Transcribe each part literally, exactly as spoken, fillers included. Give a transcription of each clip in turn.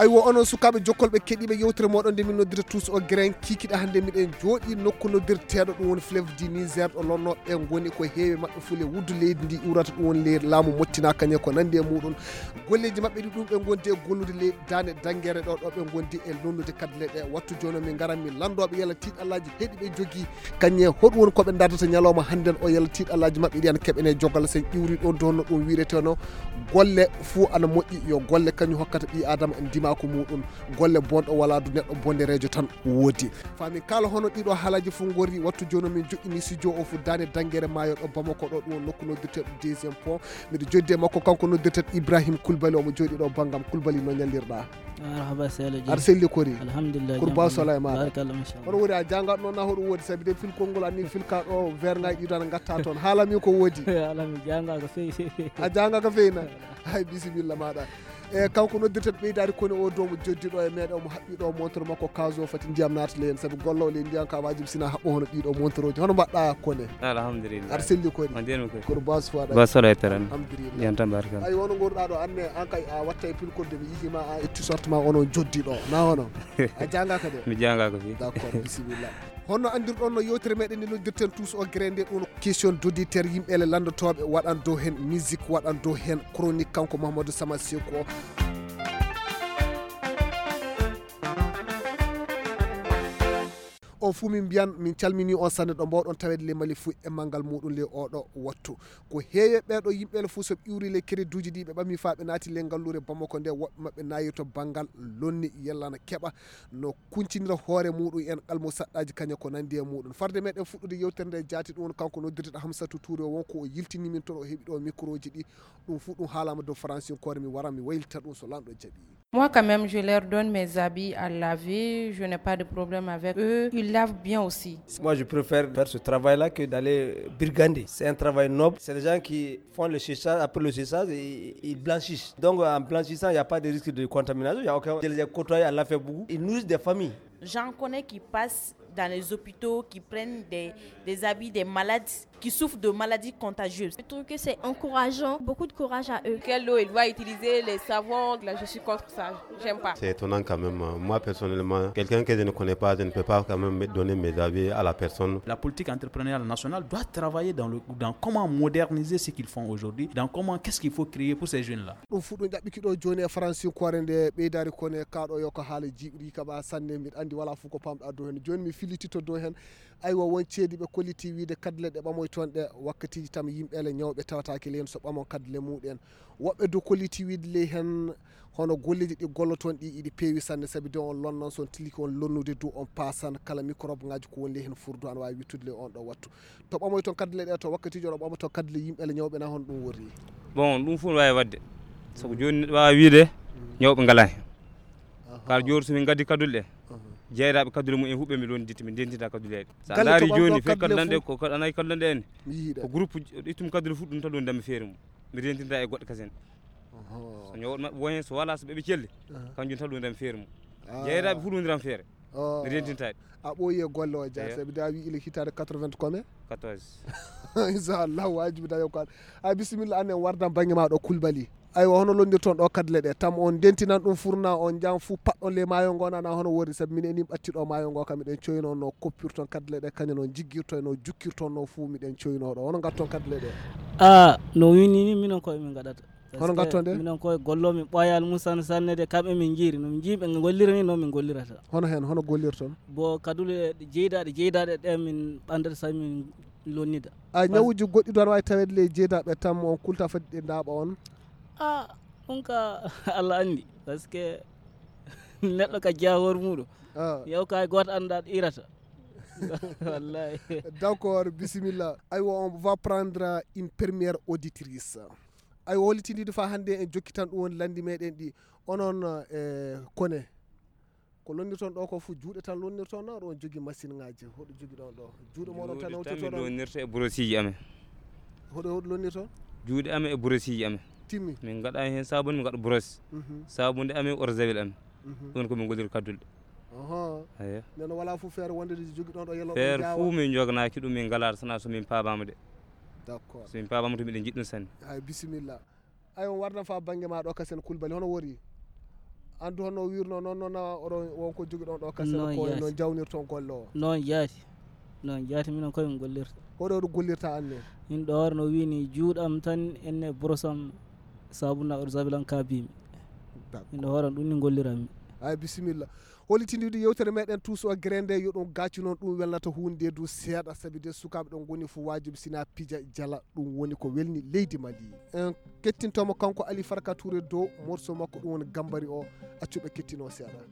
aywo onon sukaɓe jokkolɓe keɗiɓe yewtere moɗon nde min noddira tous o grain kikiɗa hande miɗen jooɗi nokku noddirteɗo ɗum woni fleuve du Niger ɗo lonnoɓe goni ko heewi mabɓe fule wuddu leydi ndi iwrata ɗum woni leydi laamu mottina kañe ko nandi e muɗum golleji mabɓe ɗi ɗum ɓe gondi e gollude leydi dande danguere ɗo ɗo ɓe gondi e lonnude kadle ɗe wattu joni min garan min landoɓe yalla tiɗallaji heeɗi ɓe jogui kañe hoɗum woni koɓe dardata ñalawma hannden o yalla tiɗallaji mabɓe ɗi ana keɓene joggal sen iwri ɗon donno ɗum wireteno golle fuu ana moƴƴi yo golle kañum hokkata ɓi adama ndimako muɗum golle bonɗo wala du neɗɗo bonderejo tan woodi fami kala hono ɗiɗo haalaji fo gori wattu joni min joƴƴini studio o fu dane danguere maayo ɗo Bamako ɗo ɗum nokku noddirteɗo deuxiéme pont miɗo joddi e makko kanko noddirteɗo Ibrahima Koulibaly omo jooɗi ɗo bangam Koulibaly no ñallirɗa marhaba selo aɗa selli kori alhamdulillah kurba sola e maɗa barakallah machallah hono woni a jangat noon na hoɗum woodi sabi de fil konngol anni filka ɗo vers ngaji ɗiɗo ana gatta toon haalami ko woodi alami janga ko fewi fewi a janga ko feyna hay bisimilla maɗa e kanko noddirteɗo ɓeydari koni o domo joddi ɗo e meɗe omo haɓɓi ɗo montre makko kaso fati ndiyam natale hen saabi gollowo le ndiyan ka wajib sina haɓɓo hono ɗiɗo montre oji hono mbaɗɗa kone alhamdulillah aɗa selli koni kono base foaɗa basala e terrain alhamdulillah yan tan barka ay wono goruɗa ɗo anne an kay a watta e pilkolde mi yihima a e t-shirt ma onon joddi ɗo na hono a jangaka de mi jangaka fi d' accord bisimilla honno andirɗon no yewtere meɗen ni noddirten tous o gré nde ɗum question d'auditeur yimɓele landotoɓe waɗan dow hen musique waɗan dow hen chronique kanko Mahamadou Sama Sékou o on fuu min mbiyan min calmini on sanne ɗo mbawɗon tawede le mali fuu e manggal muɗum le oɗo wattu ko heewe ɓeɗo yimɓele fuu so iwri le crédit uji ɗi ɓe ɓami fa ɓe naati le ngallure Bamako nde woɓɓe mabɓe nayi to banggal lonni yellana keɓa no kuncinira hoore muɗum en qalmo saɗɗaji kañe ko nandi e muɗum farde meɗen fuɗɗude yewtere nde jaati ɗum woni kanko noddirteɗo Hamsatou Touré o wonko o yiltini min toon o heeɓi ɗo micro ji ɗi ɗum fuu ɗum haalama dow français kore mi wara mi waylita ɗum so lamɗo jaaɓi. Moi, quand même, je leur donne mes habits à laver. Je n'ai pas de problème avec eux. Ils lavent bien aussi. Moi, je préfère faire ce travail-là que d'aller brigander. C'est un travail noble. C'est des gens qui font le séchage. Après le séchage, ils, ils blanchissent. Donc, en blanchissant, il n'y a pas de risque de contamination. Il y a aucun... Je les ai côtoyés à la fait beaucoup. Ils nourrissent des familles. J'en connais qui passent dans les hôpitaux, qui prennent des, des habits des malades, qui souffrent de maladies contagieuses. Je trouve que c'est encourageant, beaucoup de courage à eux. Quelle eau il doit utiliser, les savons, là je suis contre ça, j'aime pas. C'est étonnant quand même. Moi personnellement, quelqu'un que je ne connais pas, je ne peux pas quand même donner mes avis à la personne. La politique entrepreneuriale nationale doit travailler dans, le, dans comment moderniser ce qu'ils font aujourd'hui, dans comment, qu'est-ce qu'il faut créer pour ces jeunes-là. ɗum fu ɗum jaɓɓiki ɗo joni e français kore nde ɓeydari kone kaɗo yo ko haala jiɓri kaɓa sanne mbiɗa andi wala fof ko pamɗa dow hen joni mi filitito dow hen aywa won ceedi ɓe kolliti wiide kadle ɗe ɓamoy toon ɗe wakkatiji tam yimɓele ñawɓe tawataki lehen so ɓamon kadle muɗen woɓɓe do kolliti wiide ley hen hono golleji ɗi golloton ɗi iɗi peewi sanne saabi de on lonnon son tiliki on lonnude dow on pasan kala microbe ngaji ko woni ley hen furdu ana wawi wittude le on ɗo wattu to ɓamoy toon kadle ɗe to wakkatiji oɗo ɓama to kadle yimɓele ñawɓe na hono ɗum worri bon ɗum fof wawi wadde sabu joni neɗɗo wawi wiide ñawɓe ngala hen kala joni somin gaddi kadule ɗe jeeyraɓe kadule mum en huɓɓe mi ɗon ditti mi dentita kadule ɗe sa daari joni fe kadlanɗe ko anayi kadlanɗe en ko groupe ittum kadule fuɗɗum tan ɗon dammi feere mum mi dentinta e goɗɗe kasen so ñawɗo mabɓe won hen so wala so ɓeɓe celli kanjum tan ɗum dammi feere mum jeeyraɓe fuɗodiran feere mi dentintaɗe a ɓooyi e golle o dia sabi da wi ile hitade quatre-vingts combien quatorze inchallah wajibi daño ko a bisimilla annen wardan banggue ma ɗo Koulibaly aywa hono londirton ɗo kadle ɗe tam on dentinan ɗum furna on jam fou paɗɗon le maayo ngo nana hono wori sabi min enim ɓattiɗo maayo ngo kam miɗen coyno no koppirton kadle ɗe kañum no jiggirto no jukkirton no fuu miɗen coyno ɗo hono gatton kadle ɗe a no winini minen koye min gaɗata hono gatton de minen koye gollo min ɓoyal mum sanne sanne de kamɓe min jiiri no jiiɓe gollirani noon min gollirata hono hen hono gollirton bo kadule ɗe jeydaɗe jeydaɗe ɗe min ɓandata sabi min lonnida a ñawuji goɗɗi ɗon wawi tawede le jeydaɓe tam on kulta fadi ɗe daaɓa on a ɗum ka Allah andi par ce que neɗɗo ka jawor muɗum yaw ka goto andaɗo irata wallahi d'accord bisimilla aywa on va prendre une première auditrice aywa hollitinide fa hande en jokki tan ɗum woni landi meɗen ɗi onon e kone ko lonnirton ɗo ko fu juuɗe tan lonnirton no ɗon jogui machine ngaji hoɗo jogui ɗon ɗo juuɗe moɗon tan hawtirto ɗon lonnirta e brosiji amen hoɗo hoɗo lonnirton juuɗe amen e brosiji amen timmi min gaɗa hen sabunde min gaɗa brosse sabunde amen orsawel amen ɗon komin golliri kaddule eyi neno wala fof feere wonde jogui ɗon ɗo yelo feere fuu min joganaki ɗum min galata sana somin pabama de d' accord somin pabama to miɗen jiɗɗum sanne hay bisimilla ay on wardan fa banggue ma ɗo kasen Koulibaly hono wori andu hono wirno non non oɗon wonko jogi ɗon ɗo kasere ko no jawnirton golle o non jaati non jaati minen koye min gollirta hoɗo ɗo gollirta anne min ɗo horno wini juuɗam tan enne brosam sabuna oɗo zabilan kabimi min ɗo horan ɗum ni gollirami ay bisimilla hollitindiɗo yewtere meɗen tous o grande yo ɗum gacci noon ɗum welnata hunde du seeɗa saabi de sukaɓe ɗon goni fo wajibi sina pija jala ɗum woni ko welni leydi Mali en kettintomo kanko Ali Farka Touré dow morceau makko ɗum woni gambari o accuɓe kettino seeɗa.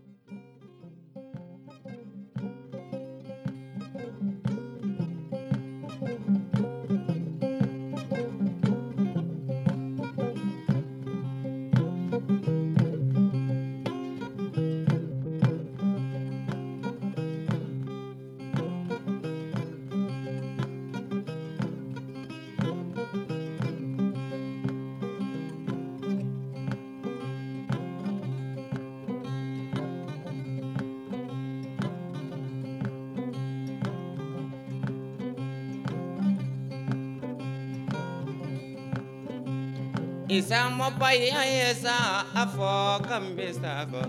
Isa mo paya isa afo kambisa go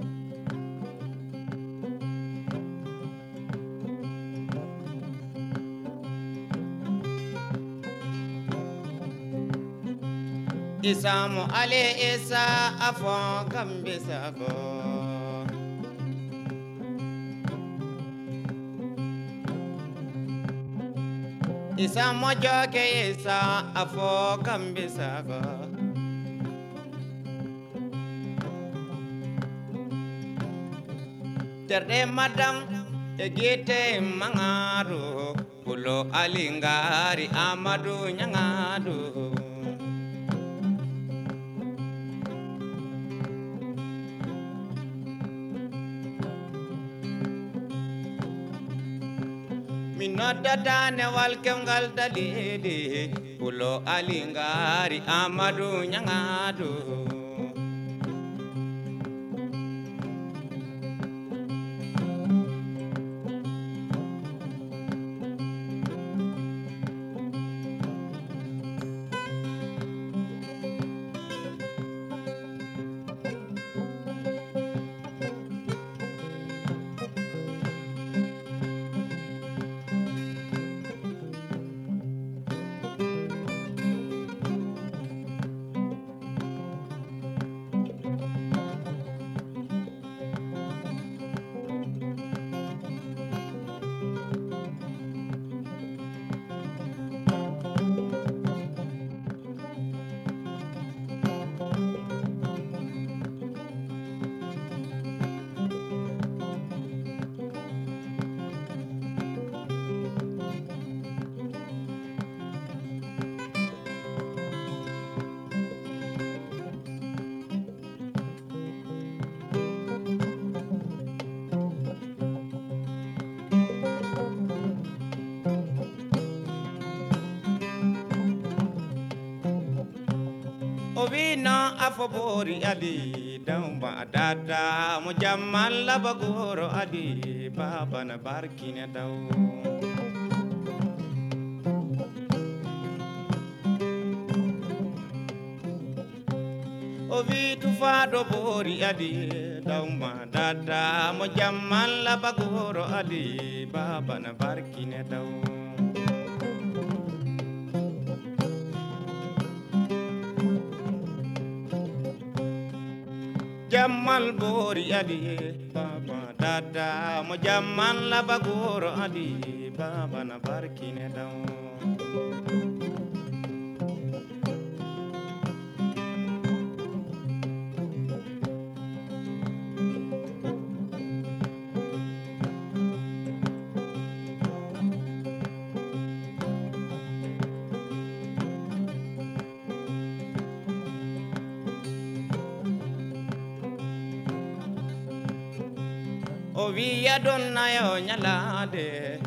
Isa mo ale isa afo kambisa go Isa mo joke isa afo kambisa go Terde madam egete mangaro pulo alingari amadu nyangado Minodda dane walkengal dalidi pulo alingari amadu nyangado Ovina afobori adi damba dada mujamal labagoro adi baba na barkine daw Ovi tufado bori adi damba dada mujamal labagoro adi baba na barkine daw Jamal bori adi baba dada mo jamal la bagoro adi baba na barkine daw O wiya donna yo nyalade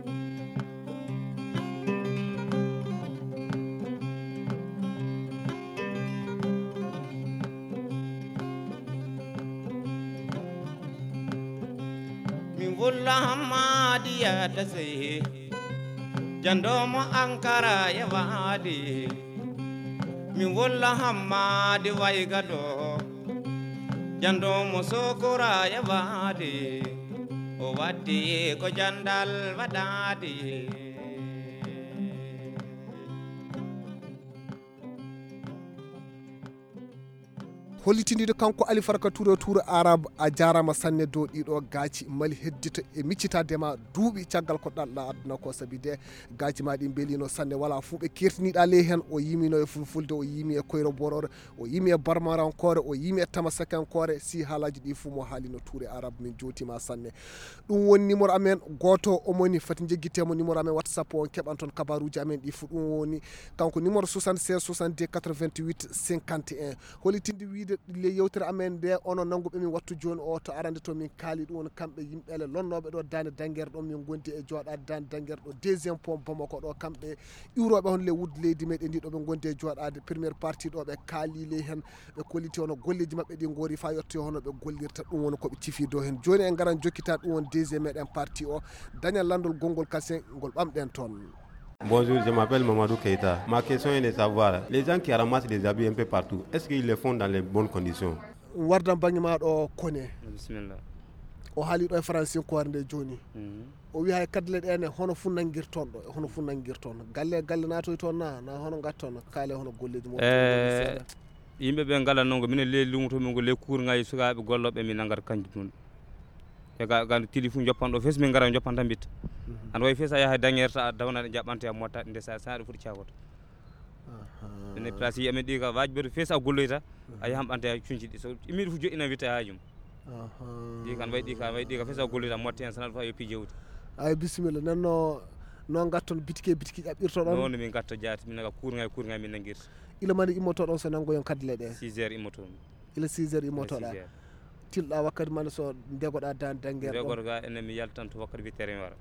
min wulla hamadi ya dase jandomo ankara ya wadi min wulla hamadi waygado jandomo sokora yabade o waddi ko jandal wadade hollitindide kanko Ali Farka Touré Touré Arabe a jarama sanne dow ɗiɗo gaaci mali heddita e miccitadema duuɓi caggal ko ɗalɗa aduna ko saabi de gaaci ma ɗi beelino sanne wala fuu ɓe kertiniɗa ley hen o yimino e fulfulde o yimi e koyro borore o yimi e barmarankore o yimi e tamasakenkore si haalaji ɗi fuu mo haalino Touré Arabe min jotima sanne ɗum woni numéro amen goto omoni fati jegguitemo numéro amen WhatsApp on keɓan toon kabaruji amen ɗi fuu ɗum woni kanko numéro soixante-seize soixante-deux quatre-vingt-huit cinquante et un hollitinde wiide le yewtere amen nde onon nanguɓe min wattu joni o to arande to min kaali ɗum woni kamɓe yimɓele lonnoɓe ɗo dande Danguere ɗon min gondi e joɗade dande Danguere ɗo deuxiéme pont Bamako ɗo kamɓe iwroɓe hon le wudde leydi meɗen ndi ɗo ɓe gondi e joɗade première partie ɗo ɓe kaali ley hen ɓe kolliti hono golleji mabɓe ɗi goori fa yetto hono ɓe gollirta ɗum woni koɓe cifi dow hen joni en garan jokkita ɗum woni deuxiéme meɗen partie o dañal landol gongol kasen ngol ɓamɗen toon. Bonjour, je m'appelle Mamadou Keita. Ma question est de savoir, les gens qui ramassent des habits un peu partout, est-ce qu'ils le font dans les bonnes conditions? Wardan bangi maɗo kone. Bismillah. O haali ɗo e français ko warde joni. O wi hay kadle ɗene hono fu nangirton ɗo hono fu nangirton galle galle natoy toon na na hono gatton kaale hono golleji mo. Eh yimɓe ɓe ngala nongo minen le lumto min go le kurŋaji sukaɓe golloɓe min nangata kanjum ɗum. E ga ga tili fu joppan ɗo fes min ngara joppan tan bitta. An way fes a yaha Danguere ta dawna ɗe jaɓante a motta nde sa sa ɗo fuɗi cakoto. Ene place yi amen ɗi ka waji ɓeɗo fes a golloyta a yahan ɓante a cuñci ɗi so immiɗo fu joƴina witta haajum. Ɗi kan way ɗi ka way ɗi ka fes a golloyta motta hen sanat fa yoppi jewdi. Ay bisimilla nanno non gatton bitike bitiki ƴaɓɓirto ɗon. Non min gatta jaati min naga kurŋay kurŋay min nangirta. Ila mani immoto ɗon so nangoyon kadle ɗe. six heures immoto. Ila six heures immotoɗa. Tilɗa wakkati man so ndegoɗa dan Danguere ɗon. Ndegoɗa ga enen mi yaltan to wakkati witere wara.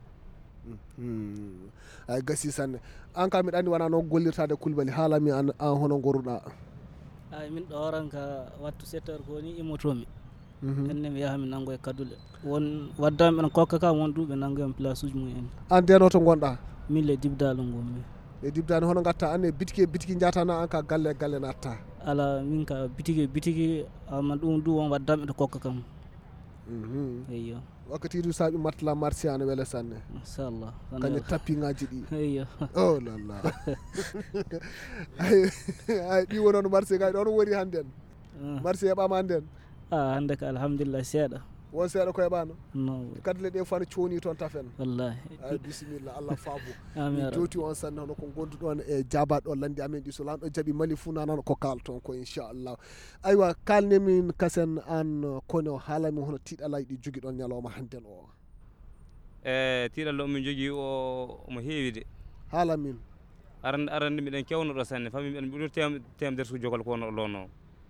ay gasi sanne an ka miɗa andi wona noon gollirtade Coulibaly haalami an an hono goruɗa. ay min ɗo ranka wattu sept heures ko ni immotomi enne mi yaha mi nango e kadule won waddami ɓen kokka kam won duuɓe nango en place uji mumen. An deno to gonɗa? min le dibdalo gommi. e dibdani hono gatta an e bitiki bitiki jatana an ka galle galle natta? ala min ka bitiki bitiki ama ɗum ɗum won waddami ɗo kokka kam. eyyo wakkati du saaɓi martela marsiane wele sanne inchallah kañe tappiŋaji ɗi. eyyo oh lalla ay ɗi wonono marché gaji ɗon woni hannden marché heɓama hannden? a hande ka alhamdulillah seeɗa won seeɗa ko heɓano no kadle ɗe fano coni toon tafen wallahi ay bisimilla Allah faabo amin joti on sanne hono ko gonduɗon e jabaɗo ɗo landi amen ɗi so lanɗo jaaɓi mali fuu nanano ko kalton ko inchallah aywa kalnemin kasen an kone o haalami hono tiiɗalaji ɗi jogui ɗon ñalawma hannden o. e tiiɗalla omin jogui o omo heewi de haalamin arande arande miɗen kewnoɗo sanne fami mbiɗen ɓuuri tem temdere su jogol ko no lonno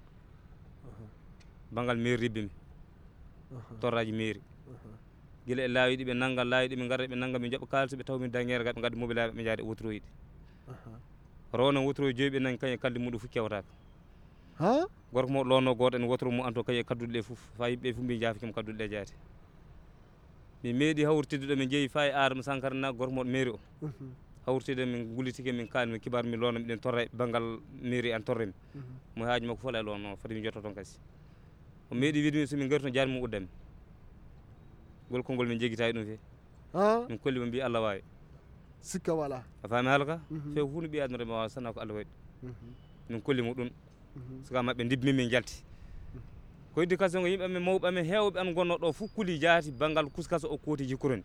bangal mairie ribbimi torraji mairie guila e laawi ɗi ɓe nanggal laawi ɗi ɓe garra ɓe nanggal min jooɓa kalisa ɓe taw min Danguere ga ɓe gadda mobilaɓe ɓe jaade outroji ɗi rowno outroji joyi ɓe nangi kañe kalde muɗum fof kewtaka ha gorko mo lonno goto en wotoro mu anto kañe kadduɗe ɗe fof fa yimɓe fof mbi jaafakimo kadduɗe ɗe jaate min meeɗi hawrtidde ɗo min jeeyi fa e Adama Sankara na gorko moɗo mairie o hawrtide min gullitike min kaali min kibar min lono miɗen torra banggal mairie an torremi mo haaji makko fof la lonno foti mi jotto toon kasi o meeɗi wiide min somin gari toon jaari mum uddami ngol konngol min jeggitayi ɗum fe min kolli mo mbi Allah wawi sikka wala a faami haala ka few fu no ɓi aduna rema wawa sanna ko Allah waɗi min kolli mo ɗum saka mabɓe dibmi min jalti ko éducation ko yimɓe amen mawɓe amen hewɓe an gonno ɗo fof kuli jaati banggal kuskasa o kooti jikkoroni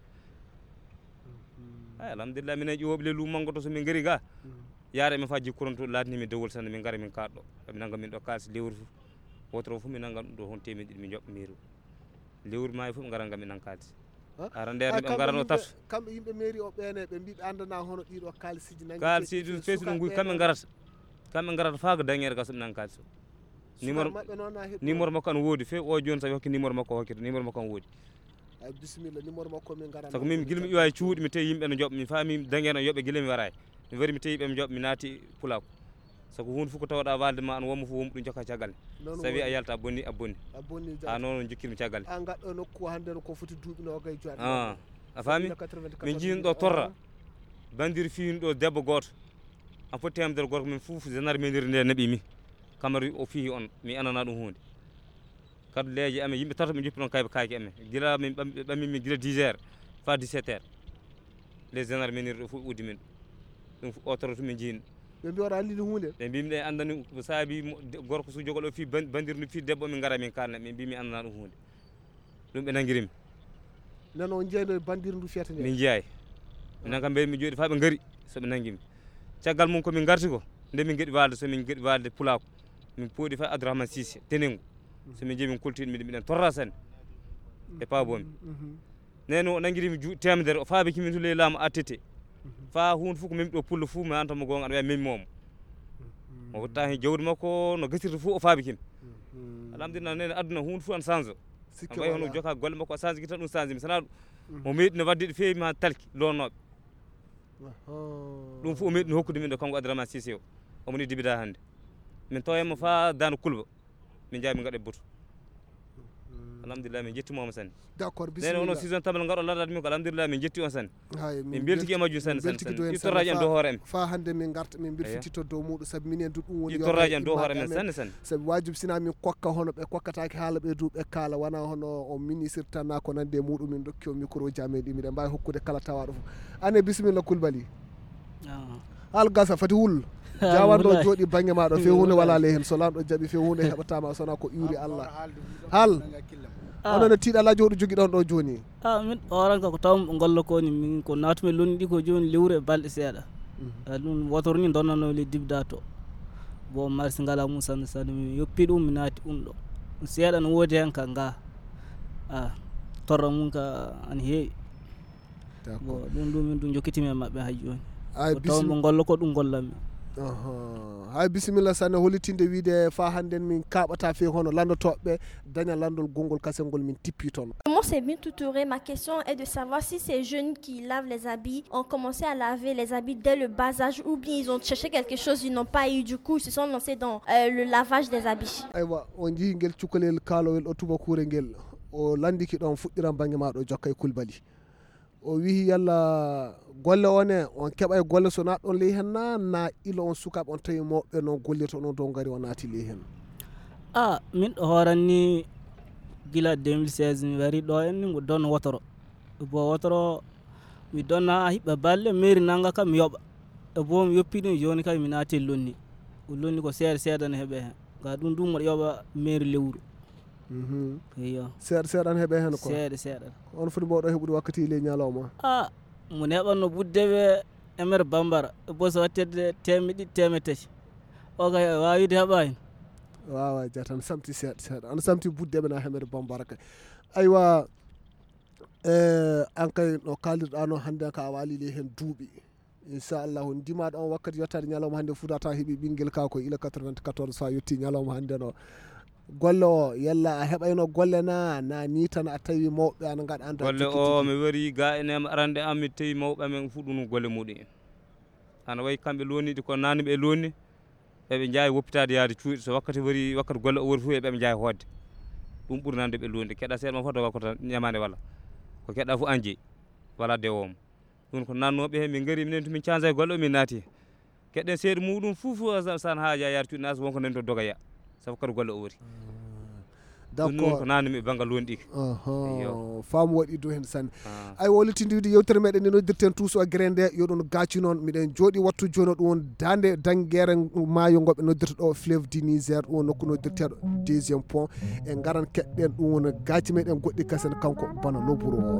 ay alhamdulillah minen ƴewoɓe le lum mango to somin gari ga yaara min fa jikkoron to latnimi dewol sanne min gara min kaɗɗo ɓe nanga min ɗo kalsi lewru fof wotoro fof mi nangan ɗum ɗo hon temedde ɗiɗi mi joɓɓa mairie lewru maayi fof ɓe ngara ngam min nan kalsi ara nder ɓe garano tato kamɓe yimɓe mairie o ɓeene ɓe mbiɓe andana hono ɗiɗo kalsiji nangi kalsiji ɗum feesi ɗum guy kamɓe garata kamɓe garata faa ko Danguere ga soɓe nan kalsi o numéro numéro makko an woodi fe o joni sawi hokki numéro makko o hokkita numéro makko an woodi ay bisimilla numéro makko min garana sago min guila mi ƴewa e cuuɗi mi tawi yimɓe no joɓa mi faami Danguere no yoɓe guila mi waray mi wari mi tawi ɓe mi joɓa mi naati Pulako sago hunde fof ko tawɗa walde ma an wonmo fof wonmo ɗum jokka caggal sawi a yalta a bonni a bonni a noon jokkirmi caggal an gaɗɗo nokku hande ko foti duuɓi nogay joɗi a faami min jiino ɗo torra bandiri fiino ɗo debbo goto a foti temdere gorko min fof général mendir nde naɓimi kamari o fihi on mi anana ɗum hunde kadu leeje amen yimɓe tata ɓe juppi ɗon kayɓe kaake amen gila min ɓammi min gila dix heures fa dix-sept heures les général menir ɗo fof uddi min ɗum otoro to min jiino ɓe mbi waɗa andini hunde ɓe mbimi ɗe andani ko saabi gorko so jogol o fi bandirdu fi debbo min gara min kalna ɓe mbimi andana ɗum hunde ɗum ɓe nangirimi nen on jeyno bandirdu ndu fiyata nde min jeeyayi minen kam mbeɗa mi jooɗi fa ɓe ngari soɓe nangimi caggal mum komin garti ko nde min geɗi walde somin geɗi walde pulako min pooɗi fa Abdourahmane Cissé tenengu somin jeeyi min kultiɗo miɗen mbiɗen torra sanne e pabomi nene o nangirimi temedere o faabi kimin to ley laamu attete fa hunde fof ko memɗo pullo fuu mi antamo gonga aɗa wiya memmomo o watta hen jawdi makko no gasirta fof o faabi kimi alhamdulillah nene aduna hunde fof an change o way hono joka golle makko o change ki tan ɗum change mi sana o meɗino wadde ɗo feewi ma talki lonnoɓe ɗum fof o meɗino hokkude min ɗo kanko Abdourahmane Cissé o omo ni dibida hannde min tawemo fa dano kulba min jaabi min gaɗa e buto alhamdulillah min jettimomo sanne d' accord nene wono saison tabal ngaɗo ladade min ko alhamdulillah min jetti on sanne min beltiki e majjum sanne sanne sanne torraji en dow hoore amen fa hande min garta min belfitito dow muɗum saabi minen du ɗum woni torraji en dow hoore amen sanne sanne saabi wajib sina min kokka hono ɓe kokkataki haala ɓe du ɓe kaala wona hono o ministre tan na ko nande muɗum min dokki o micro ji amen ɗi miɗen mbawi hokkude kala tawaɗo fof ane bisimilla Coulibaly haal gasa fati wullo jawanɗo jooɗi banggue maɗo few hunde wala ley hen so lamɗo jaaɓi few hunde heɓatama sona ko ƴuuri Allah haal onon e tiiɗalaji hoɗo jogui ɗon ɗo joni a min oranka ko taw golla koni min ko natumi lonni ɗi ko joni lewru e balɗe seeɗa ɗum wotoro ni donnano le dibda to bon marsi ngala mum sanne sanne mi yoppi ɗum mi naati ɗum ɗo seeɗa no woodi hen ka nga a torra mum ka an heewi bon ɗum ɗum min ɗum jokkitimi e mabɓe hay joni ko taw mo golla ko ɗum gollanmi hay bisimilla sanne hollitinde wiide fa handen min kaɓata fe hono landotoɓe daña landol gongol kasengol min tippi toon. Moi c'est Bintou Touré, ma question est de savoir si ces jeunes qui lavent les habits ont commencé à laver les habits dès le bas âge ou bien ils ont cherché quelque chose ils n'ont pas eu, du coup ils se sont lancés dans euh, le lavage des habits. aywa on jii ngel cukalel kalowel o tubakure ngel o landiki ɗon fuɗɗiran banggue maɗo jokka e Coulibaly o wi yalla golle one on keɓa e golle so naat ɗon ley hen na na ilo on sukaɓe on tawi mawɓe noon gollirta onon dow gaari o naati ley hen a min ɗo horanni gila deux mille seize mi wari ɗo en ni go donno wotoro bo wotoro mi donna hiɓɓa balle mairie nanga kam mi yoɓa e bo mi yoppi ɗum joni kam mi naati lonni o lonni ko seeɗa seeɗa ne heeɓe hen ga ɗum ɗum moɗo yoɓa mairie lewru iyo seeɗa seeɗa ne heeɓe hen ko seeɗa seeɗa on foti mbawɗo heɓude wakkati ley ñalawma a mo neɓanno buddeɓe emer bambara bo so wattede teme ɗiɗi teme tati o kay wawide heɓani wawa ja tan samti seeɗa seeɗa ana samti buddeɓe na hemere bambara kay aywa e an kay no kalirɗa no hande ka a wali ley hen duuɓi inchallahu ndimaɗo on wakkati yettade ñalawma hande fuuta tan heeɓi ɓinguel ka ko ila quatre-vingt-quatorze fa yetti ñalawma hande no golle o yalla a heɓayno golle na na ni tan a tawi mawɓe ana gaɗa anda golle o mi wari ga enema arande am mi tawi mawɓe amen fu ɗum golle muɗum en ana wayi kamɓe loniɗi ko nani ɓe lonni eɓe jaawi woppitade yaade cuuɗi so wakkati wari wakkati golle o wori fu eɓe jaawi hodde ɗum ɓuuri nande ɓe londi keɗa seeɗa ma fof tawa ko tan ñamande walla ko keɗɗa fof an jeeyi wala dewomo ɗum ko nannoɓe hen min gari minen to min cansa e golle o min naati keɗɗen seeɗa muɗum fof san haaja yaade cuuɗi nas wonko nani to dogaya sabu kadi golle o wori d'accord ko nanumi banggal wonɗi faamu waɗi do hen sanne ay wolitindide yewtere meɗen nde noddirten tuuso grain nde yo ɗum gacci noon miɗen jooɗi wattu joni ɗum won dande danguere maayo ngoɓe noddirta ɗo fleuve du Niger ɗum won nokku noddirteɗo deuxiéme pont e garan keɗɗen ɗum won gacci meɗen goɗɗi kasen kanko bana loburu o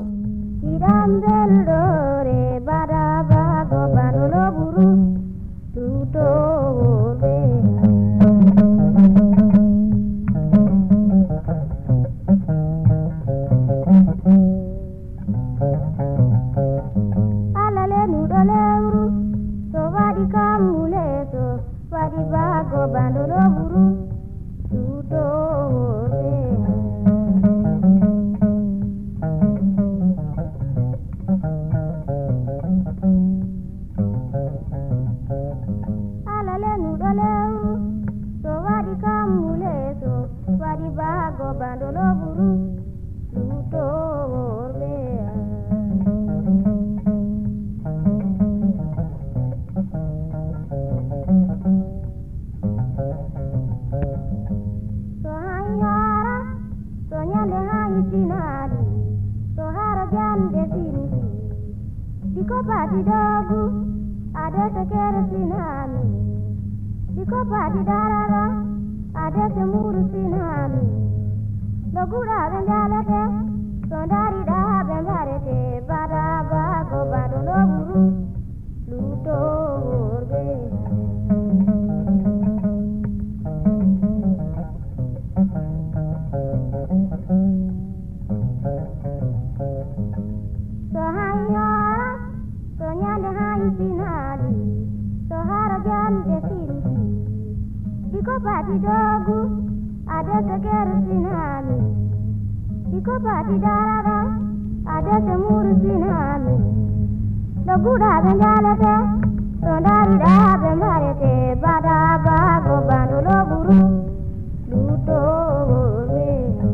Diko pati dogu adete kere sinami. Diko pati darara adete muru sinami. Dogura benjalete sondari da benbarete bada bago bado loburu luto orbe. Diko pati dogu adete kere sinami. Diko pati darara adete muru sinami. Dogura benjalete sondari da benbarete bada bago bando loburu luto orbe.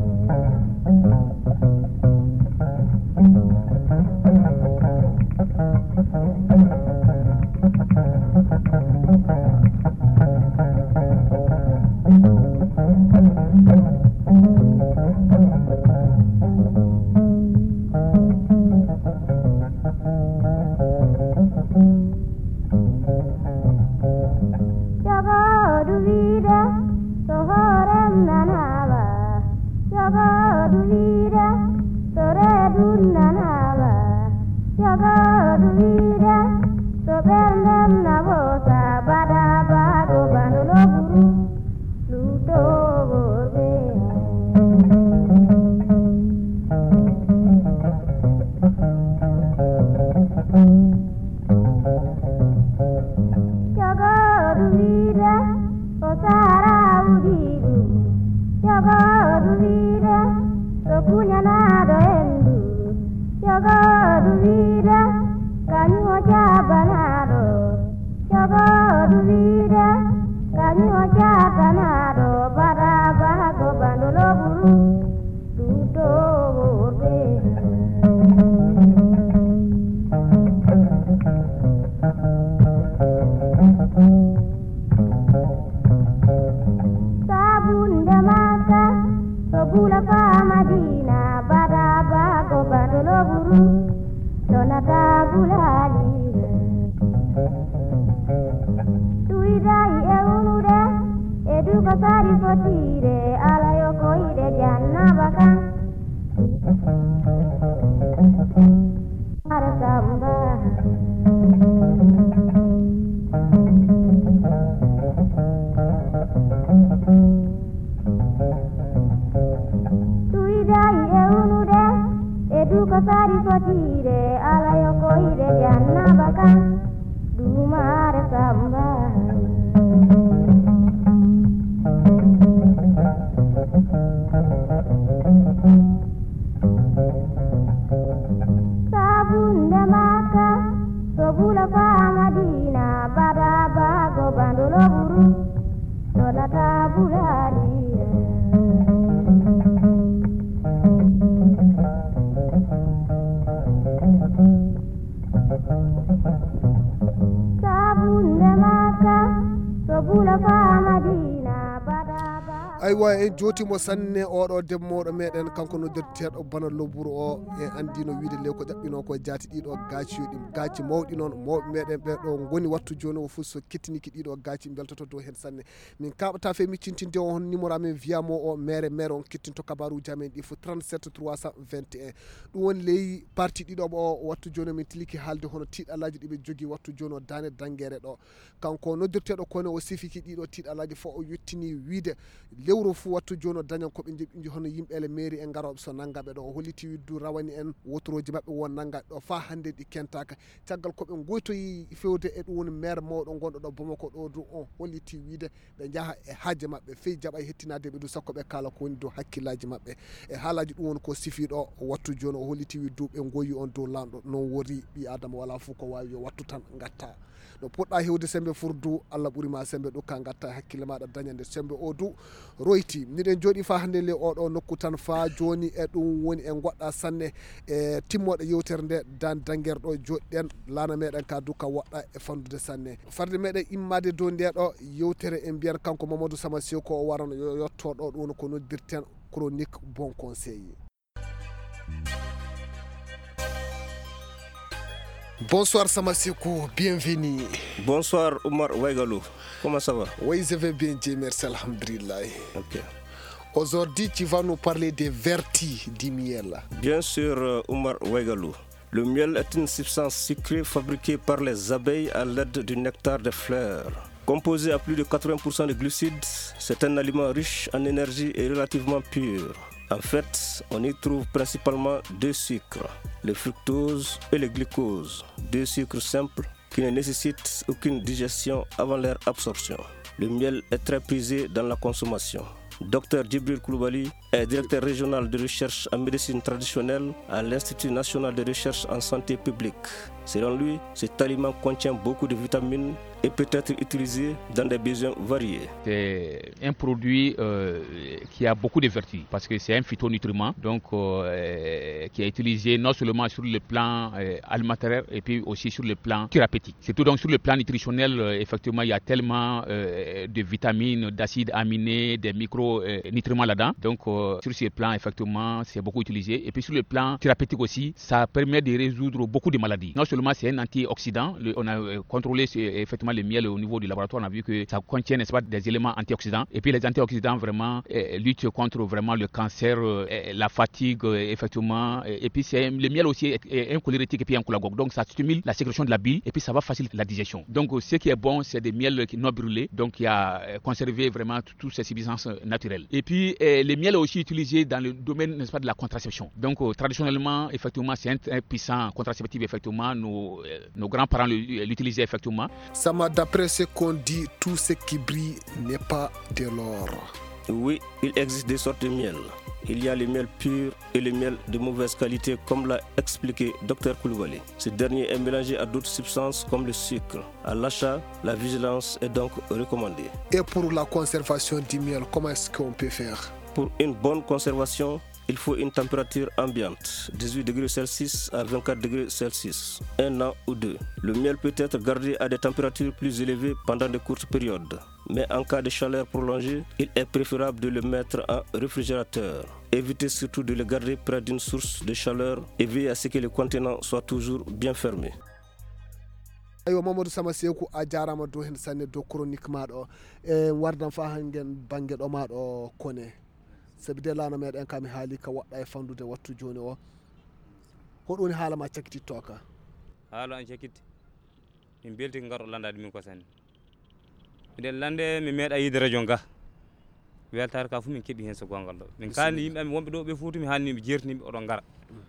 aywa en jotimo sanne oɗo demmoɗo meɗen kanko noddirteɗo bana loburu o e andino wiide le ko jaɓɓino ko jaati ɗiɗo gaaci ɗi gaaci mawɗi noon mawɓe meɗen ɓeɗo goni wattu joni o foof so kettiniki ɗiɗo gaaci beltoto dow hen sanne min kaɓata fe miccintinde on numéro amen wiyamo o maire maire on kettinto kabaruji amen ɗi fo trente-sept trois cent vingt et un ɗum woni ley parti ɗiɗoɓo o wattu joni min tiliki haalde hono tiɗalaji ɗiɓe jogui wattu joni o dane danguere ɗo kanko noddirteɗo kone o sifiki ɗiɗo tiɗalaji fo o yettini wiide lewru fu wattu joni o dañan koɓe jiɓi hono yimɓele mairie e garoɓe so naggaɓe ɗo o holliti widdu rawani en wotoroji mabɓe won naggaɓe ɗo fa hande ɗi kentaka caggal koɓe goytoyi fewde e ɗum woni maire mawɗo gonɗo ɗo Bamako ɗo du on holliti wiide ɓe jaaha e haaje mabɓe feyi jaaɓa e hettinade ɓe du sakko ɓe kala ko woni dow hakkillaji mabɓe e haalaji ɗum woni ko sifiɗo wattu joni o holliti widdu ɓe goyi on dow lamɗo non wori ɓi adama wala fo ko wawi yo wattu tan gatta no poɗɗa hewde sembe furdu Allah ɓuurima sembe ɗukka gatta hakkille maɗa dañande sembe o du royti miɗen jooɗi fa hande le oɗo nokku tan fa joni e ɗum woni e goɗɗa sanne e timmoɗe yewtere nde dan danguere ɗo joɗɗen lana meɗen ka duka woɗɗa e fandude sanne farde meɗen immade dow ndeɗo yewtere en mbiyan kanko Mamadou Sama Seko o warano yo yettoɗo ɗum woni ko noddirten chronique bon conseil. Bonsoir Samasekou, bienvenue. Bonsoir Omar Ouaigalou, comment ça va? Oui, je vais bien, Dieu merci, alhamdulillah. Ok. Aujourd'hui, tu vas nous parler des vertus du miel. Bien sûr, Omar Ouaigalou. Le miel est une substance sucrée fabriquée par les abeilles à l'aide du nectar des fleurs. Composé à plus de quatre-vingts pour cent de glucides, c'est un aliment riche en énergie et relativement pur. En fait, on y trouve principalement deux sucres, le fructose et le glucose, deux sucres simples qui ne nécessitent aucune digestion avant leur absorption. Le miel est très prisé dans la consommation. Docteur Djibril Koulibaly est directeur régional de recherche en médecine traditionnelle à l'Institut national de recherche en santé publique. Selon lui, cet aliment contient beaucoup de vitamines et peut être utilisé dans des besoins variés. C'est un produit euh, qui a beaucoup de vertus parce que c'est un phytonutriment donc, euh, qui est utilisé non seulement sur le plan euh, alimentaire et puis aussi sur le plan thérapeutique. Surtout donc sur le plan nutritionnel, euh, effectivement, il y a tellement euh, de vitamines, d'acides aminés, des micronutriments là-dedans. Donc euh, sur ce plan, effectivement, c'est beaucoup utilisé. Et puis sur le plan thérapeutique aussi, ça permet de résoudre beaucoup de maladies. Non seulement c'est un antioxydant, le, on a euh, contrôlé effectivement le miel au niveau du laboratoire, on a vu que ça contient, n'est-ce pas, des éléments antioxydants. Et puis les antioxydants vraiment euh, luttent contre vraiment le cancer, euh, la fatigue, euh, effectivement. Et puis c'est, le miel aussi est, est un cholérétique et puis un cholagogue. Donc ça stimule la sécrétion de la bile et puis ça va faciliter la digestion. Donc ce qui est bon, c'est des miels non brûlés, donc qui a euh, conservé vraiment toutes ces substances naturelles. Et puis euh, le miel est aussi utilisé dans le domaine, n'est-ce pas, de la contraception. Donc euh, traditionnellement, effectivement, c'est un, un puissant contraceptif, effectivement, nos, euh, nos grands-parents l'utilisaient effectivement. Ça m'a d'après ce qu'on dit, tout ce qui brille n'est pas de l'or. Oui, il existe des sortes de miel. Il y a le miel pur et le miel de mauvaise qualité, comme l'a expliqué Docteur Koulibaly. Ce dernier est mélangé à d'autres substances comme le sucre. À l'achat, la vigilance est donc recommandée. Et pour la conservation du miel, comment est-ce qu'on peut faire? Pour une bonne conservation, il faut une température ambiante, dix-huit degrés Celsius à vingt-quatre degrés Celsius, un an ou deux. Le miel peut être gardé à des températures plus élevées pendant de courtes périodes. Mais en cas de chaleur prolongée, il est préférable de le mettre en réfrigérateur. Évitez surtout de le garder près d'une source de chaleur et veillez à ce que le contenant soit toujours bien fermé. Ayo Mamadou Samasekou a jarama do hen sanne do chronique maɗo e wardan fa hangen bangue ɗo maɗo kone sabi de lana meɗen kam haali ka waɗɗa e fandude wattu joni o hoɗum woni haala ma cakkititto ka? haala an cakkitti min belti ko garɗo landade min ko sanne miɗen lande mi meeɗa yiide radio nga weltare ka fu min keeɓi hen so gongal ɗo min kalni yimɓe amen wonɓe ɗo ɓe fouti mi haalniɓe jertiniɓe oɗon gara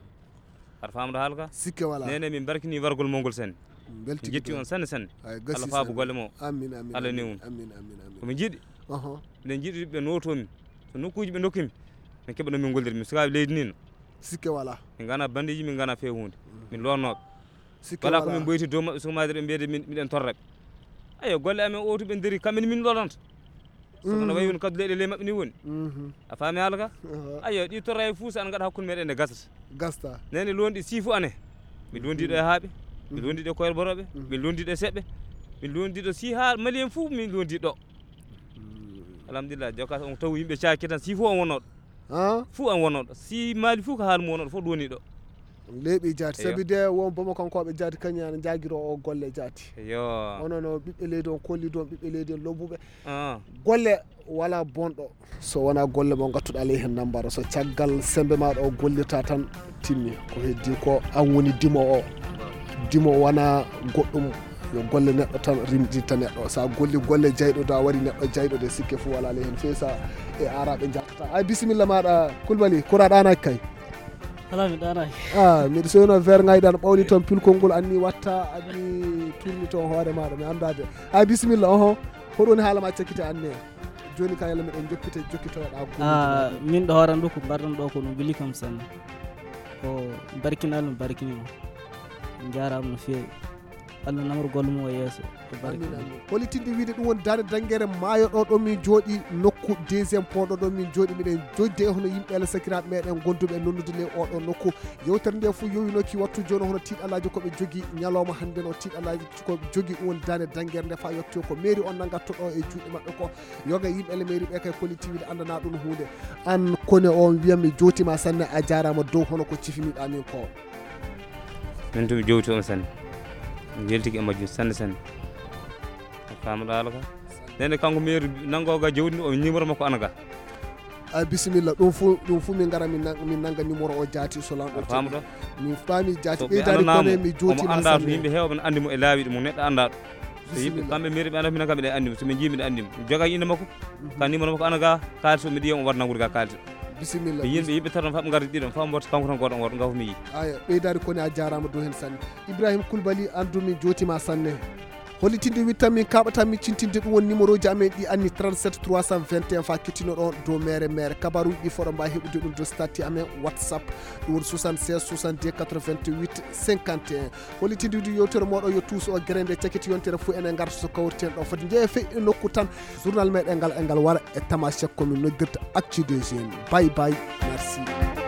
aɗa famdo haala ka sikke wala nene min barkini wargol mongol sanne belti jetti on sanne sanne Allah faabu golle mo amin amin Allah newum amin amin amin komi jiiɗi oho miɗen jiiɗi ɓe notomi so nokkuji ɓe dokkimi min keɓa ɗo min goldir mi sukaɓe leydi ni no sikke wala min gana bandiji min gana few hunde min lonnoɓe wala ko min ɓoyti dow maɓɓe sukamadere ɓe mbiyede miɗen torraɓe ayo golle amen otu ɓe nderi kamɓe min lolonta sono wayi woni kaddu leyɗe ley maɓɓe ni woni a faami haala ka ayo ɗi torra e fuusa an gaɗa hakkude meɗen nde gasata gasta nene lonɗi siifu ane mi londiɗo e haaɓe mi londiɗo e koyre boroɓe mi londiɗo e seɓɓe mi londiɗo si ha malien fou mi londiɗo alhamdulillah joka on taw yimɓe caaki tan si fou on wonoɗo fou an wonoɗo si maali fou ko haalmu wonoɗo fof woniɗo leeɓi jaati sabi de won bomo kankoɓe jaati kañana jaguiro o golle jaati yo onono ɓiɓɓe leydi on kolli ɗon ɓiɓɓe leydi on lobbuɓe golle wala bonɗo so wona golle mo gattuɗa ley hen nambara so caggal sembe maɗa o gollirta tan timmi ko heddi ko an woni dimo o dimo wona goɗɗum yo golle neɗɗo tan rimɗirta neɗɗo sa golli golle jayɗo da wari neɗɗo jayɗo de sikke fo wala ley hen fe sa e araɓe jattata ay bisimilla maɗa Koulibaly kura ɗanaki kay ala mi ɗanaki ah miɗa soyno vers ngayɗan ɓawli toon pilkol ngol anni watta anni tourni toon hoore maɗa mi andade ay bisimilla oho hoɗum woni haalama cakkite anne joni ka yalla miɗen jokkite jokkitoɗa ah min ɗo hooran ɗo ko mbarɗon ɗo ko ɗum weli kam sanne ko barkinal mi barkinima jarama no fewi Allah namor golle mum o yesso holitinde wiide ɗum woni dande dangguere maayo ɗo ɗo min jooɗi nokku deuxiéme point ɗo ɗo min jooɗi miɗen jodde e hono yimɓe ele sakiraɓe meɗen gonduɓe nonnude le oɗo nokku yewtere nde fo yowinoki wattu joni hono tiiɗalaji koɓe jogui ñalawma hande no tiiɗalaji koɓe jogui ɗum woni dande dangguere nde fa yetto ko mairie on naggatto ɗo e juuɗe mabɓe ko yoga yimɓe ele mairie ɓe kay koliti wiide andana ɗum hunde an kone o wiyami jootima sanne a jarama dow hono ko cifimiɗa min ko min tumi jowti on sanne weltiki e majjum sanne sanne famɗa ala ka nene kanko maire nangoga jawdi o numéro makko anaga ay bisimilla ɗum fu ɗum fu min gara min min nanga numéro o jaati so lan ɗo famɗo min faami jaati ɓeydari kone mi jooti ma anda to yimɓe heewɓe andi mo e laawi ɗum neɗɗo anda ɗo so yimɓe kamɓe maire ɓe anda mina kam ɓe andi mo so ɓe jimi ɓe andi mo joga inde makko ka numéro makko anaga kalis o mi ɗiya o war nangude ga kalis bisimilla yimɓe yimɓe tan fam gardi ɗiɗon fam mboto kanko tan goɗon goɗo gafo mi yi aya ɓeydari kone a jarama dow hen sanne Ibrahima Coulibaly andumi jootima sanne hollitinde wittan min kaɓatan min cintinde ɗum won numéro ji amen ɗi anni trente-sept trois cent vingt et un fa kettino ɗon dow mere mere kabaruji ɗi foɗo mbawi heɓude ɗum dow stati amen whatsapp ɗum woni soixante-seize soixante-deux quatre-vingt-huit cinquante et un hollitinde wiide yewtere moɗo yo tuus o guerende cakkiti yontere fo enen garta so kawriten ɗo foti jeeya fe e nokku tan journal meɗen ngal e ngal wara e tamashek komin noddirta actu des jeunes bye bye merci.